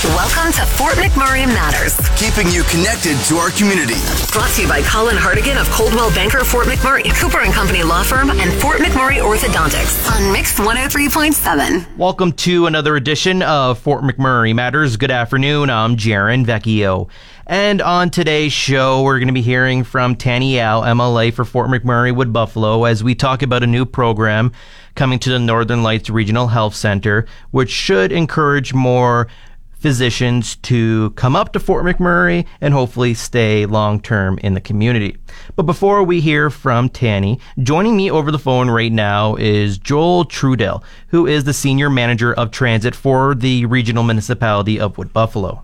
Welcome to Fort McMurray Matters. Keeping you connected to our community. Brought to you by Colin Hardigan of Coldwell Banker Fort McMurray, Cooper & Company Law Firm, and Fort McMurray Orthodontics on Mix 103.7. Welcome to another edition of Fort McMurray Matters. Good afternoon. I'm Jaron Vecchio. And on today's show, we're going to be hearing from Tanny Al, MLA for Fort McMurray Wood Buffalo, as we talk about a new program coming to the Northern Lights Regional Health Center, which should encourage more physicians to come up to Fort McMurray and hopefully stay long-term in the community. But before we hear from Tanny, joining me over the phone right now is Joel Trudell, who is the Senior Manager of Transit for the Regional Municipality of Wood Buffalo.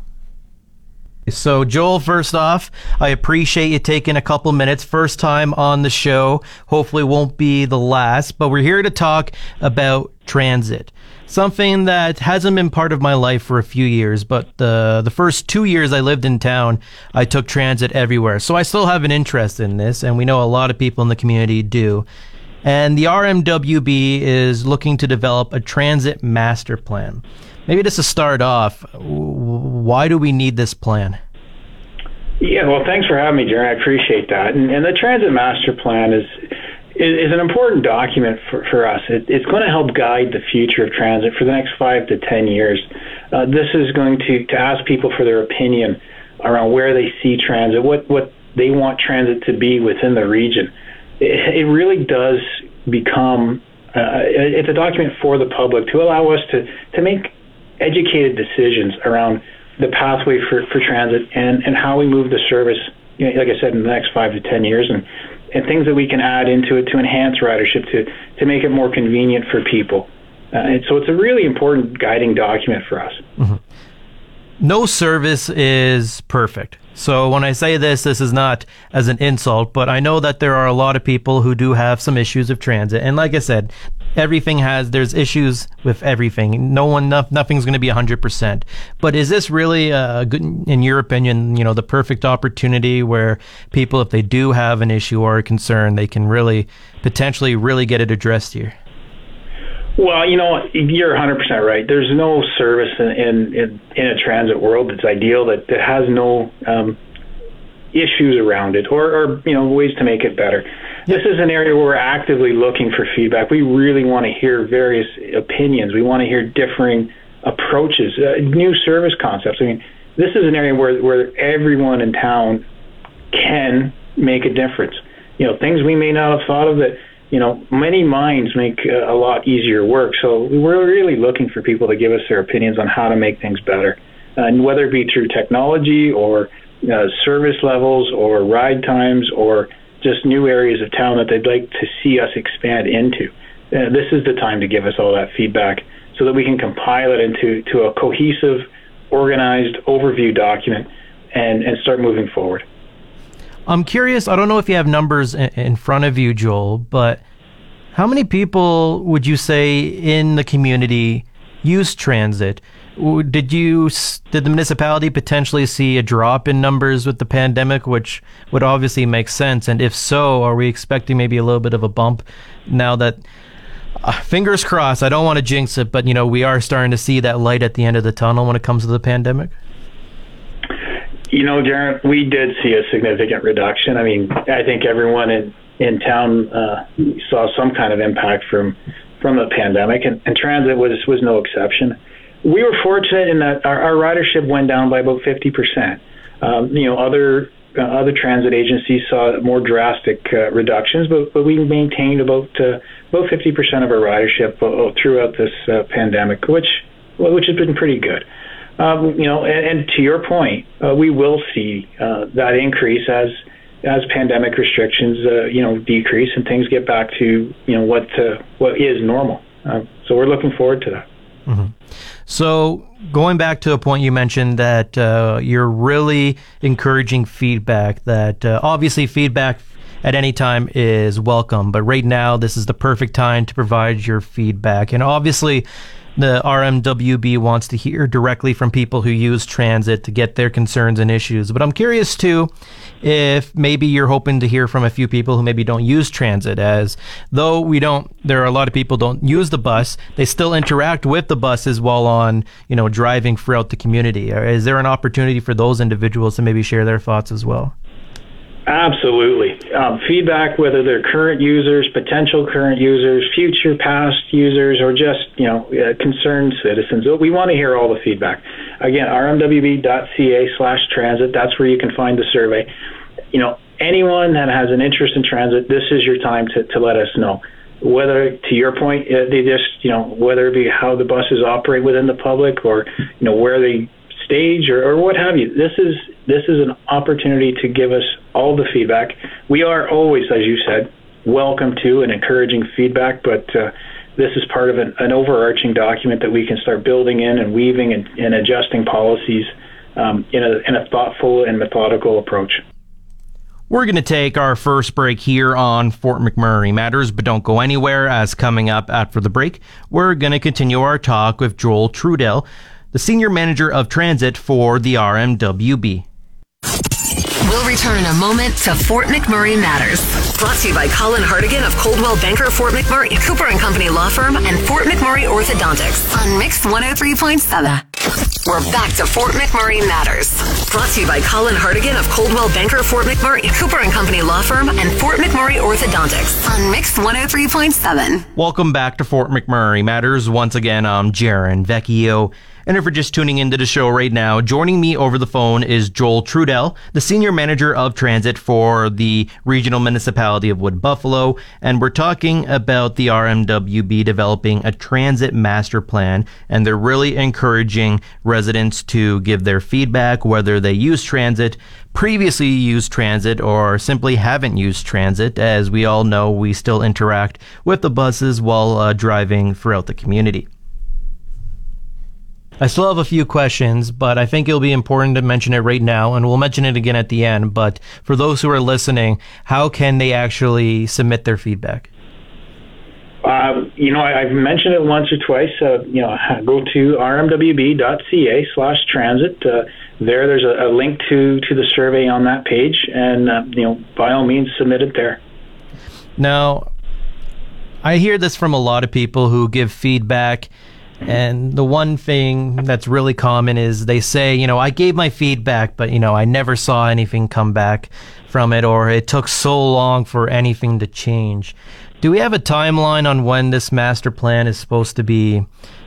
So, Joel, first off, I appreciate you taking a couple minutes. First time on the show. Hopefully won't be the last, but we're here to talk about transit. Something that hasn't been part of my life for a few years, but the first 2 years I lived in town, I took transit everywhere. So I still have an interest in this, and we know a lot of people in the community do. And the RMWB is looking to develop a transit master plan. Maybe just to start off, why do we need this plan? Yeah, well, thanks for having me, Jaron. I appreciate that. And the Transit Master Plan is an important document for us. It's going to help guide the future of transit for the next 5 to 10 years. This is going to ask people for their opinion around where they see transit, what they want transit to be within the region. It really does become, it's a document for the public to allow us to make educated decisions around the pathway for transit and how we move the service, like I said, in the next 5 to 10 years, and things that we can add into it to enhance ridership, to make it more convenient for people. And so it's a really important guiding document for us. Mm-hmm. No service is perfect. So when I say this is not as an insult, but I know that there are a lot of people who do have some issues of transit. And like I said, there's issues with everything. Nothing's going to be 100%. But is this really good, in your opinion, the perfect opportunity where people, if they do have an issue or a concern, they can potentially get it addressed here? Well, you're 100% right. There's no service in a transit world that's ideal, that has no issues around it or ways to make it better. This is an area where we're actively looking for feedback. We really want to hear various opinions. We want to hear differing approaches, new service concepts. I mean, this is an area where everyone in town can make a difference. Things we may not have thought of that, many minds make a lot easier work. So we're really looking for people to give us their opinions on how to make things better. And whether it be through technology or service levels or ride times or just new areas of town that they'd like to see us expand into. This is the time to give us all that feedback so that we can compile it into a cohesive, organized overview document and start moving forward. I'm curious, I don't know if you have numbers in front of you, Joel, but how many people would you say in the community use transit? Did the municipality potentially see a drop in numbers with the pandemic, which would obviously make sense? And if so, are we expecting maybe a little bit of a bump now that, fingers crossed, I don't want to jinx it, but we are starting to see that light at the end of the tunnel when it comes to the pandemic? Jaron, we did see a significant reduction. I mean, I think everyone in town saw some kind of impact from the pandemic, and transit was no exception. We were fortunate in that our ridership went down by about 50%. Other transit agencies saw more drastic reductions, but we maintained about 50% of our ridership throughout this pandemic, which has been pretty good. And to your point, we will see that increase as pandemic restrictions decrease and things get back to what is normal. So we're looking forward to that. Mm-hmm. So going back to a point you mentioned that you're really encouraging feedback, that obviously feedback at any time is welcome, but right now this is the perfect time to provide your feedback. And obviously the RMWB wants to hear directly from people who use transit to get their concerns and issues. But I'm curious too, if maybe you're hoping to hear from a few people who maybe don't use transit, as though there are a lot of people who don't use the bus, they still interact with the buses while on, driving throughout the community. Is there an opportunity for those individuals to maybe share their thoughts as well? Absolutely. Feedback, whether they're current users, potential current users, future past users, or just, concerned citizens. We want to hear all the feedback. Again, rmwb.ca/transit, that's where you can find the survey. Anyone that has an interest in transit, this is your time to let us know. Whether, to your point, they just, whether it be how the buses operate within the public or, where they stage or what have you. This is an opportunity to give us all the feedback. We are always, as you said, welcome to and encouraging feedback, but this is part of an overarching document that we can start building in and weaving and adjusting policies in a thoughtful and methodical approach. We're going to take our first break here on Fort McMurray Matters, but don't go anywhere, as coming up after the break, we're going to continue our talk with Joel Trudell, the Senior Manager of Transit for the RMWB. We'll return in a moment to Fort McMurray Matters. Brought to you by Colin Hartigan of Coldwell Banker Fort McMurray, Cooper & Company Law Firm, and Fort McMurray Orthodontics on Mix 103.7. We're back to Fort McMurray Matters. Brought to you by Colin Hartigan of Coldwell Banker Fort McMurray, Cooper & Company Law Firm, and Fort McMurray Orthodontics on Mix 103.7. Welcome back to Fort McMurray Matters. Once again, I'm Jaron Vecchio. And if you're just tuning into the show right now, joining me over the phone is Joel Trudell, the Senior Manager of Transit for the Regional Municipality of Wood Buffalo. And we're talking about the RMWB developing a transit master plan. And they're really encouraging residents to give their feedback, whether they use transit, previously used transit, or simply haven't used transit. As we all know, we still interact with the buses while driving throughout the community. I still have a few questions, but I think it'll be important to mention it right now, and we'll mention it again at the end. But for those who are listening, how can they actually submit their feedback? I've mentioned it once or twice. Go to rmwb.ca/transit. There's a link to the survey on that page, and by all means, submit it there. Now, I hear this from a lot of people who give feedback. And the one thing that's really common is they say, I gave my feedback, but, I never saw anything come back from it, or it took so long for anything to change. Do we have a timeline on when this master plan is supposed to be,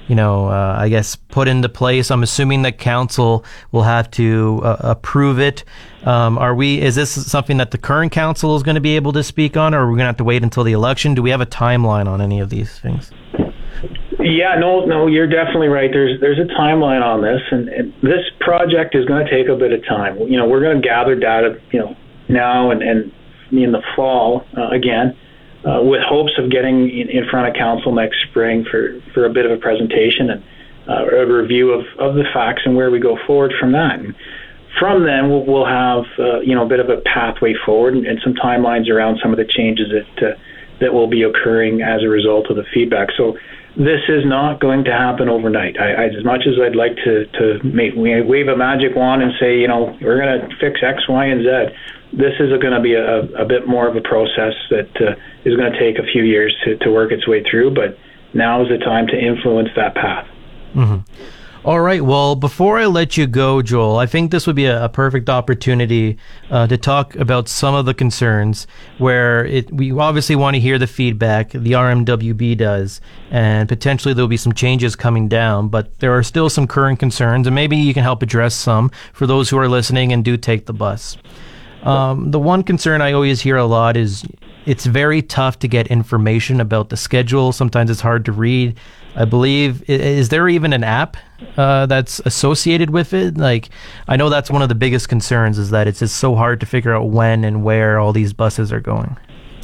put into place? I'm assuming that council will have to approve it. Is this something that the current council is going to be able to speak on, or are we going to have to wait until the election? Do we have a timeline on any of these things? Yeah, no, you're definitely right. There's a timeline on this, and this project is going to take a bit of time. We're going to gather data, now and in the fall again, with hopes of getting in front of council next spring for a bit of a presentation and a review of the facts and where we go forward from that. And from then, we'll have a bit of a pathway forward and some timelines around some of the changes that will be occurring as a result of the feedback. So this is not going to happen overnight. As much as I'd like to wave a magic wand and say, we're going to fix X, Y, and Z, this is going to be a bit more of a process that is going to take a few years to work its way through, but now is the time to influence that path. Mm-hmm. All right. Well, before I let you go, Joel, I think this would be a perfect opportunity to talk about some of the concerns where we obviously want to hear the feedback, the RMWB does, and potentially there'll be some changes coming down, but there are still some current concerns, and maybe you can help address some for those who are listening and do take the bus. The one concern I always hear a lot is it's very tough to get information about the schedule. Sometimes it's hard to read. I believe, is there even an app that's associated with it? Like, I know that's one of the biggest concerns, is that it's just so hard to figure out when and where all these buses are going.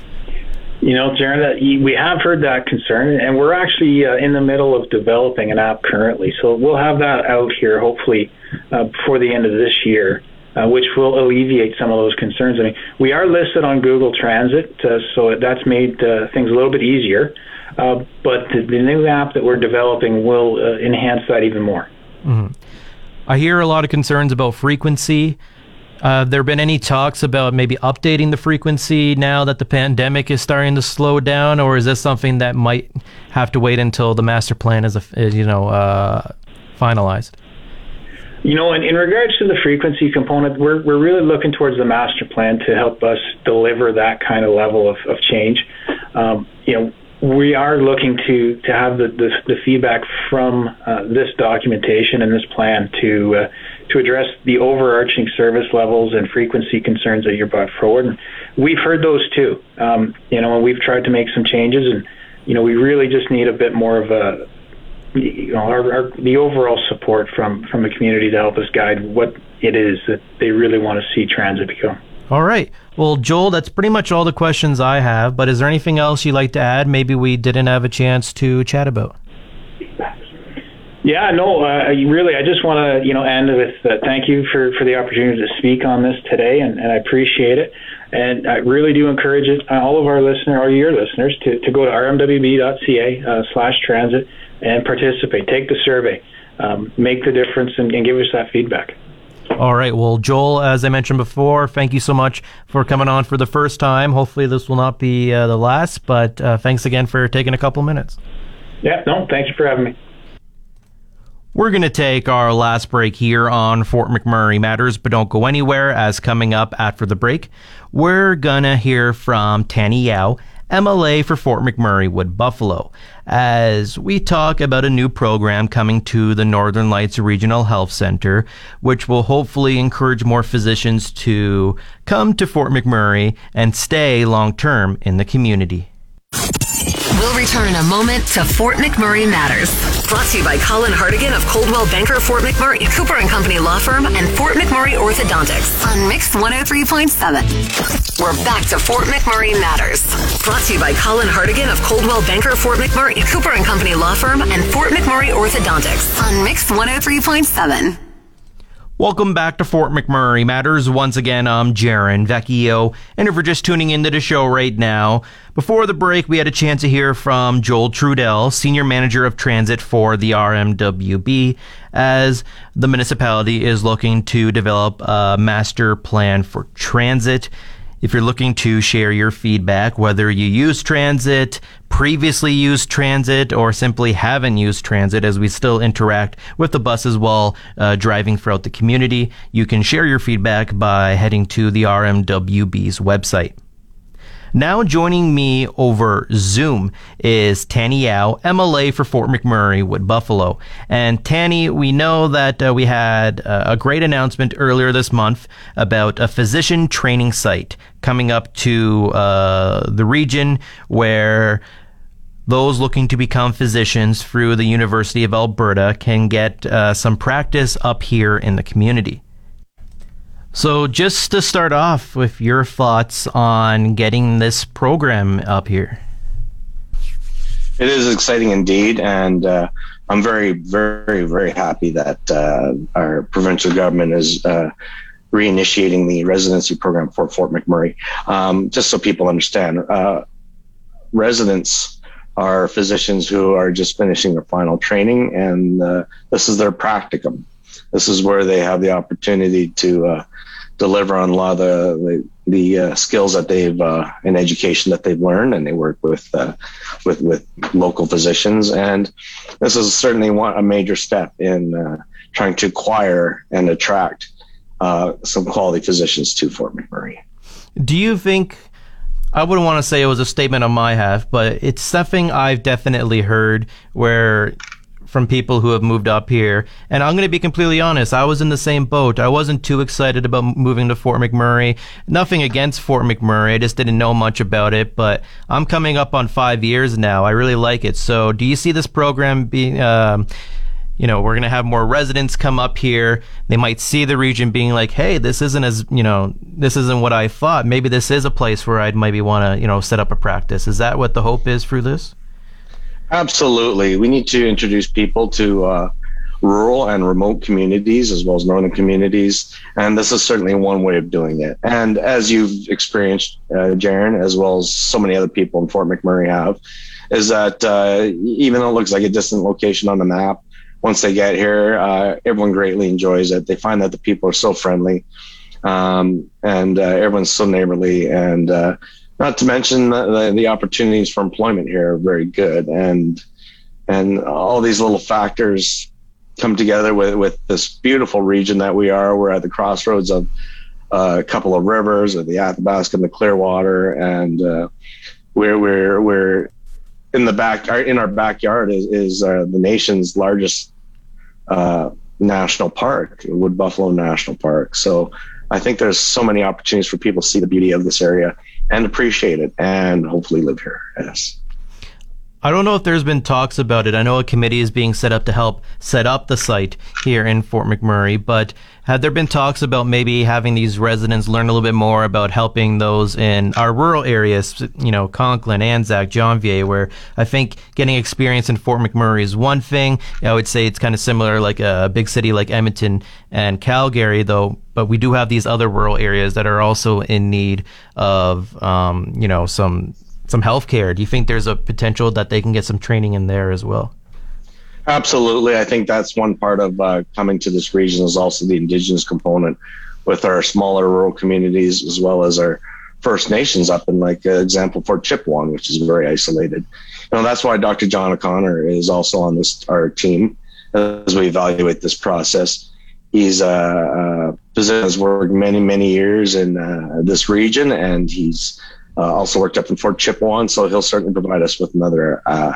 Jaron, we have heard that concern, and we're actually in the middle of developing an app currently. So we'll have that out here hopefully before the end of this year. which will alleviate some of those concerns. I mean, we are listed on Google Transit, so that's made things a little bit easier. But the new app that we're developing will enhance that even more. Mm-hmm. I hear a lot of concerns about frequency. There been any talks about maybe updating the frequency now that the pandemic is starting to slow down, or is this something that might have to wait until the master plan is finalized? In regards to the frequency component, we're really looking towards the master plan to help us deliver that kind of level of change. We are looking to have the feedback from this documentation and this plan to address the overarching service levels and frequency concerns that you brought forward. And we've heard those too. And we've tried to make some changes, and we really just need a bit more of the overall support from the community to help us guide what it is that they really want to see transit become. All right. Well, Joel, that's pretty much all the questions I have, but is there anything else you'd like to add maybe we didn't have a chance to chat about? Yeah, no, really, I just want to, end with thank you for the opportunity to speak on this today, and I appreciate it. And I really do encourage all of your listeners, to go to rmwb.ca/transit and participate. Take the survey, make the difference, and give us that feedback. All right. Well, Joel, as I mentioned before, thank you so much for coming on for the first time. Hopefully this will not be the last, but thanks again for taking a couple minutes. Yeah, no, thank you for having me. We're going to take our last break here on Fort McMurray Matters, but don't go anywhere, as coming up after the break, we're going to hear from Tanny Yao, MLA for Fort McMurray Wood Buffalo, as we talk about a new program coming to the Northern Lights Regional Health Center, which will hopefully encourage more physicians to come to Fort McMurray and stay long-term in the community. We'll return in a moment to Fort McMurray Matters. Brought to you by Colin Hartigan of Coldwell Banker Fort McMurray, Cooper & Company Law Firm, and Fort McMurray Orthodontics on Mix 103.7. We're back to Fort McMurray Matters. Brought to you by Colin Hartigan of Coldwell Banker Fort McMurray, Cooper & Company Law Firm, and Fort McMurray Orthodontics on Mix 103.7. Welcome back to Fort McMurray Matters. Once again, I'm Jaron Vecchio, and if you're just tuning into the show right now, before the break, we had a chance to hear from Joel Trudell, Senior Manager of Transit for the RMWB, as the municipality is looking to develop a master plan for transit. If you're looking to share your feedback, whether you use transit, previously used transit, or simply haven't used transit, as we still interact with the buses while driving throughout the community, you can share your feedback by heading to the RMWB's website. Now joining me over Zoom is Tanny Yao, MLA for Fort McMurray Wood Buffalo. And Tanny, we know that we had a great announcement earlier this month about a physician training site coming up to the region where those looking to become physicians through the University of Alberta can get some practice up here in the community. So just to start off with your thoughts on getting this program up here. It is exciting indeed, and I'm very, very, very happy that our provincial government is reinitiating the residency program for Fort McMurray. Just so people understand, residents are physicians who are just finishing their final training, and this is their practicum. This is where they have the opportunity to deliver on a lot of the skills that they've in education that they've learned, and they work with local physicians. And this is certainly a major step in trying to acquire and attract some quality physicians to Fort McMurray. Do you think, I wouldn't want to say it was a statement on my half, but it's something I've definitely heard where from people who have moved up here. And I'm going to be completely honest, I was in the same boat. I wasn't too excited about moving to Fort McMurray. Nothing against Fort McMurray, I just didn't know much about it. But I'm coming up on 5 years now. I really like it. So do you see this program being, we're going to have more residents come up here. They might see the region being like, hey, this isn't this isn't what I thought. Maybe this is a place where I'd maybe want to, set up a practice. Is that what the hope is through this? Absolutely. We need to introduce people to rural and remote communities as well as northern communities. And this is certainly one way of doing it. And as you've experienced, Jaron, as well as so many other people in Fort McMurray have, is that even though it looks like a distant location on the map, once they get here, everyone greatly enjoys it. They find that the people are so friendly, and everyone's so neighborly, and not to mention the opportunities for employment here are very good. And all these little factors come together with this beautiful region that we are. We're at the crossroads of a couple of rivers, the Athabasca and the Clearwater, and we're in our backyard is the nation's largest national park, Wood Buffalo National Park. So I think there's so many opportunities for people to see the beauty of this area and appreciate it, and hopefully live here. Yes. I don't know if there's been talks about it. I know a committee is being set up to help set up the site here in Fort McMurray, but have there been talks about maybe having these residents learn a little bit more about helping those in our rural areas, Conklin, Anzac, Jonvier, where I think getting experience in Fort McMurray is one thing. I would say it's kind of similar like a big city like Edmonton and Calgary, though, but we do have these other rural areas that are also in need of, some healthcare. Do you think there's a potential that they can get some training in there as well? Absolutely. I think that's one part of coming to this region is also the Indigenous component with our smaller rural communities as well as our First Nations up in, like, example, Fort Chipewyan, which is very isolated. That's why Dr. John O'Connor is also on our team as we evaluate this process. He's has worked many, many years in this region, and he's also worked up in Fort Chipewyan, so he'll certainly provide us with another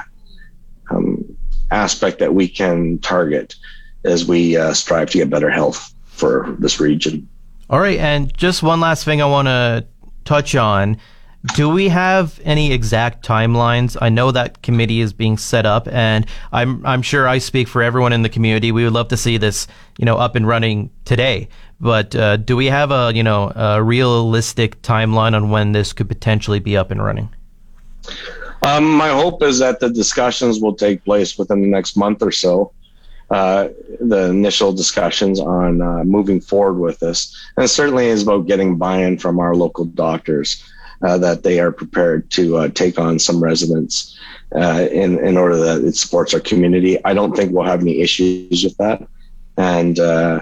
aspect that we can target as we strive to get better health for this region. All right, and just one last thing I want to touch on. Do we have any exact timelines? I know that committee is being set up, and I'm sure I speak for everyone in the community. We would love to see this, up and running today. But do we have a realistic timeline on when this could potentially be up and running? My hope is that the discussions will take place within the next month or so. The initial discussions on moving forward with this, and it certainly is about getting buy-in from our local doctors. That they are prepared to take on some residents in order that it supports our community. I don't think we'll have any issues with that. And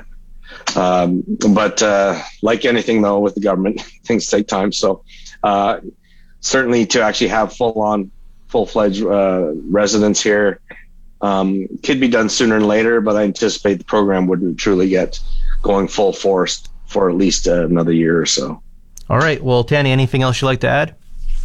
but like anything, though, with the government, things take time. So certainly to actually have full-fledged residents here could be done sooner than later, but I anticipate the program wouldn't truly get going full force for at least another year or so. All right. Well, Tanny, anything else you'd like to add?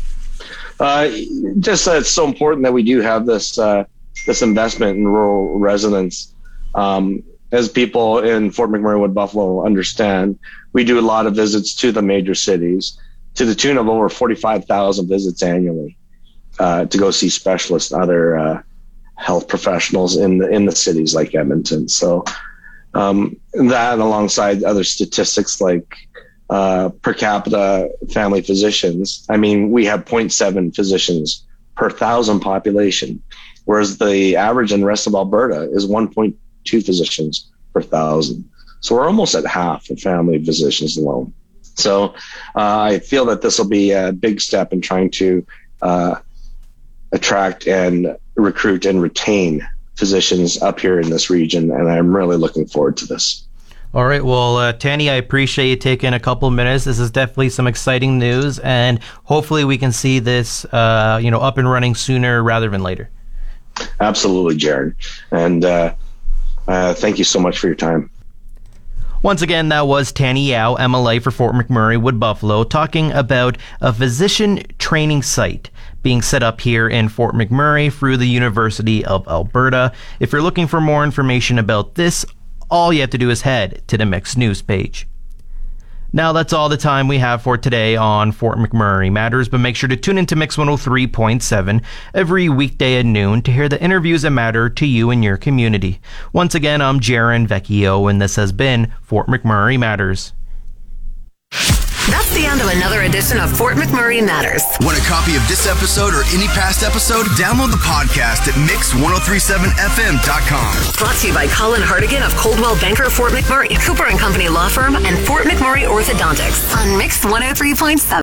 Just that it's so important that we do have this investment in rural residents. As people in Fort McMurray, Wood Buffalo understand, we do a lot of visits to the major cities to the tune of over 45,000 visits annually to go see specialists and other health professionals in the cities like Edmonton. So that, alongside other statistics like per capita family physicians, we have 0.7 physicians per 1,000 population, whereas the average in the rest of Alberta is 1.2 physicians per 1,000. So we're almost at half of family physicians alone. So I feel that this will be a big step in trying to attract and recruit and retain physicians up here in this region, and I'm really looking forward to this. All right. Well, Tanny, I appreciate you taking a couple minutes. This is definitely some exciting news, and hopefully we can see this, up and running sooner rather than later. Absolutely, Jared. And thank you so much for your time. Once again, that was Tanny Yao, MLA for Fort McMurray, Wood Buffalo, talking about a physician training site being set up here in Fort McMurray through the University of Alberta. If you're looking for more information about this, all you have to do is head to the Mix News page. Now, that's all the time we have for today on Fort McMurray Matters, but make sure to tune into Mix 103.7 every weekday at noon to hear the interviews that matter to you and your community. Once again, I'm Jaron Vecchio, and this has been Fort McMurray Matters. That's the end of another edition of Fort McMurray Matters. Want a copy of this episode or any past episode? Download the podcast at mix1037fm.com. Brought to you by Colin Hardigan of Coldwell Banker Fort McMurray, Cooper and Company Law Firm, and Fort McMurray Orthodontics on Mix 103.7.